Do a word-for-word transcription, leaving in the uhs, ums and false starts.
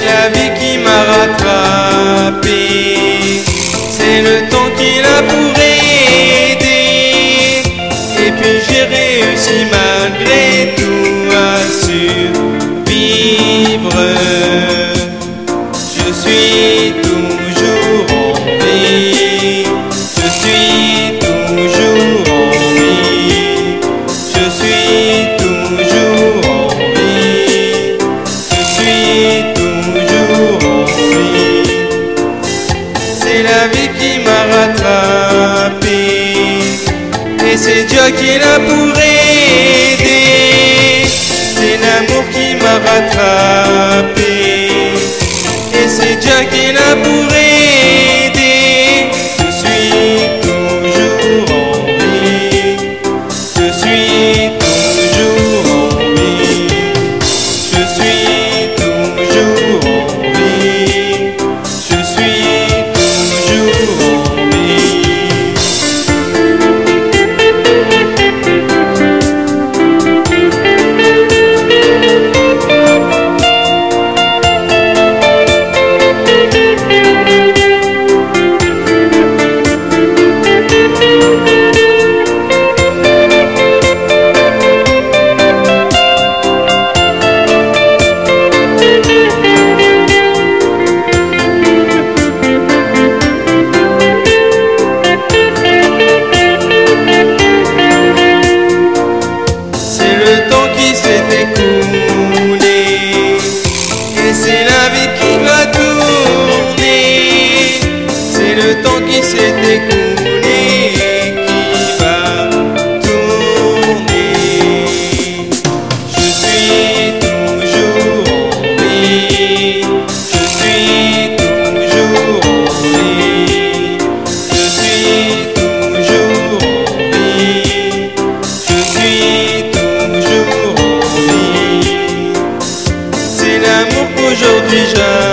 la vie qui m'a rattrapé, c'est le temps qu'il a pour aider. Et puis j'ai réussi malgré tout à survivre. Je suis toujours en vie, je suis toujours en vie, je suis toujours en vie, je suis toujours en vie. C'est la vie qui m'a rattrapé, et c'est Dieu qui l'a pour aider. C'est l'amour qui m'a rattrapé, et c'est Dieu qui l'a pour aider. Je suis toujours en vie, je suis toujours en vie, je suis toujours en vie, je suis toujours en vie. C'est la vie qui va tourner, c'est le temps qui s'est écoulé qui va tourner. Je suis toujours en vie, je suis toujours en vie, je suis toujours en vie, je suis toujours en vie. C'est l'amour qu'aujourd'hui j'aime.